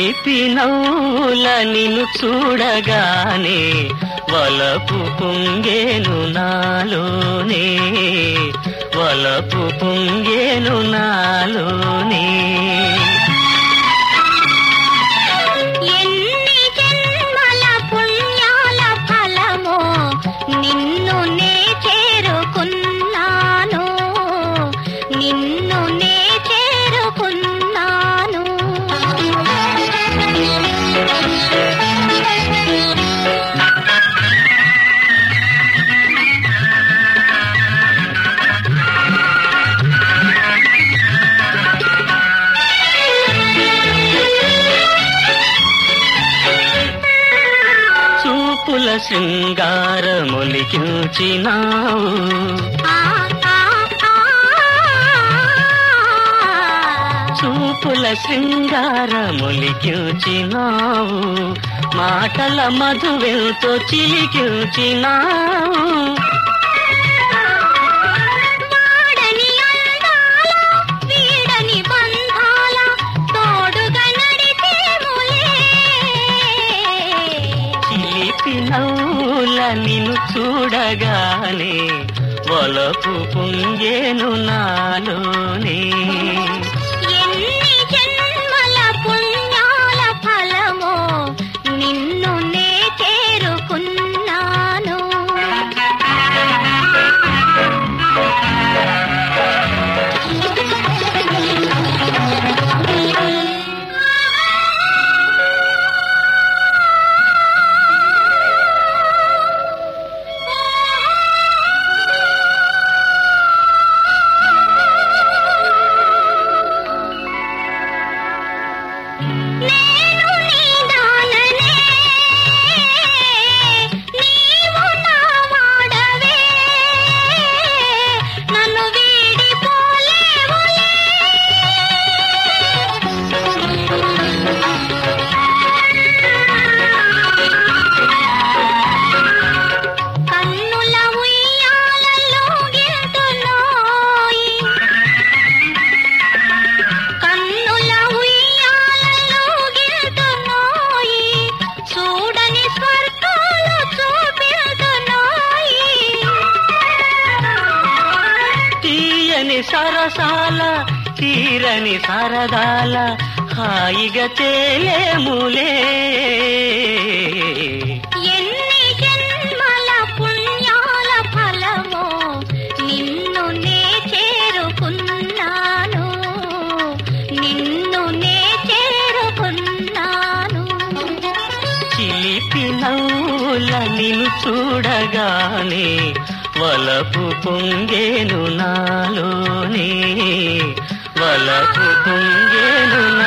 చిలిపి నవ్వుల నిన్ను చూడగానే వలపు పొంగేను నాలోనే, వలపు పొంగేను నాలోనే. ఎన్ని జన్మల పుణ్యాల ఫలమో నిన్ను నే చేరుకున్నాను, నిన్ను నే చేరుకున్నాను. చూపుల శృంగారమొలికించినావు, చూపుల శృంగారమొలికించినావు, మాటల మధువెంతో చిలికించినావు. వాడని అందాల వీడని బంధాల తోడుగా నడిచేములే. చిలిపి నవ్వుల నిన్ను చూడగానే వలపు పొంగేను నాలోనే. ఎన్ని జన్మల పుణ్యాల ఫలమో నిన్ను నే చేరుకున్నాను. నేను నీ దాననే, నీవు నా వాడవే, నన్ను వీడిపోలేవులే. కన్నుల ఉయ్యాలలో గిల్తున్నోయి, కన్నుల ఉయ్యాలలో గిల్తున్నోయి, చూడని స్వర్గాలు చూపిల్తున్నోయి. తీయని సరసాల తీరని సరదాల హాయిగా తేలేములే. ఎన్ని జన్మల పుణ్యాల ఫలమో నిన్ను నే చేరుకున్నాను, నిన్ను నే చేరుకున్నాను. చిలిపి నవ్వుల నిన్ను చూడగానే వలపు పొంగేను నాలోనే, వలపు పొంగేను